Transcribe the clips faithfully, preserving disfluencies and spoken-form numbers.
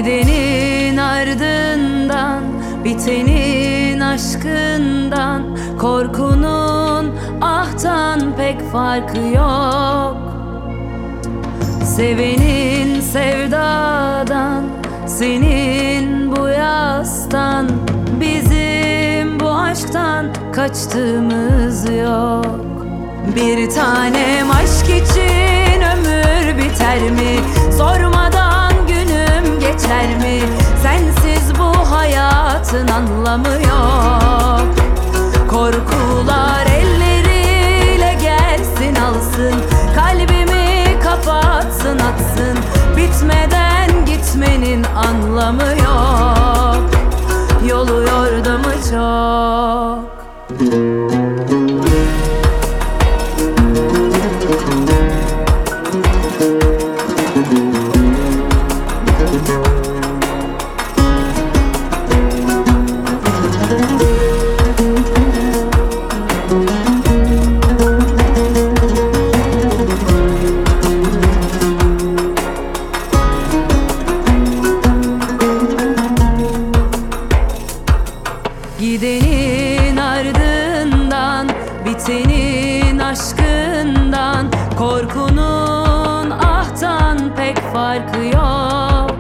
Gidenin ardından, bitenin aşkından, korkunun ahtan pek farkı yok. Sevenin sevdadan, senin bu yastan, bizim bu aşktan kaçtığımız yok. Bir tanem aşk için ömür biter mi? Sormadan günüm geçer mi? Sensiz bu hayatın anlamı yok. Korkular elleriyle gelsin alsın, kalbimi kapatsın atsın, bitmeden gitmenin anlamı yok. Yolu yordamı çok. Gidenin ardından, bitenin aşkından, korkunun ahtan pek farkı yok.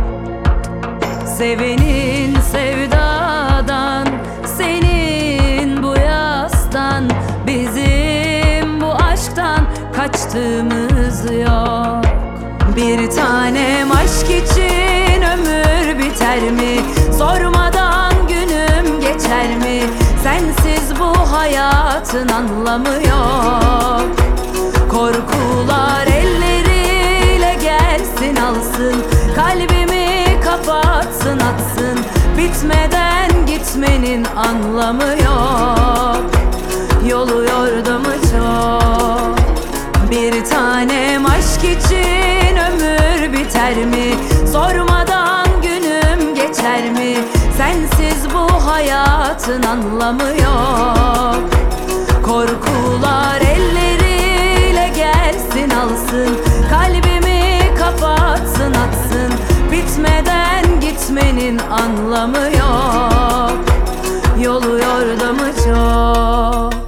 Sevenin sevdadan, senin bu yastan, bizim bu aşktan kaçtığımız yok. Bir tanem aşk için ömür biter mi? Sormadan günüm geçer mi? Sensiz bu hayatın anlamı yok. Korkular elleriyle gelsin alsın, kalbimi kapatsın atsın, bitmeden gitmenin anlamı yok. Yolu yordamı çok. Bir tanem aşk için ömür biter mi? Sormadan günüm geçer mi? Sensiz bu hayatın anlamı yok. Korkular elleriyle gelsin alsın, kalbimi kapatsın atsın, bitmeden gitmenin anlamı yok. Yolu yordamı çok.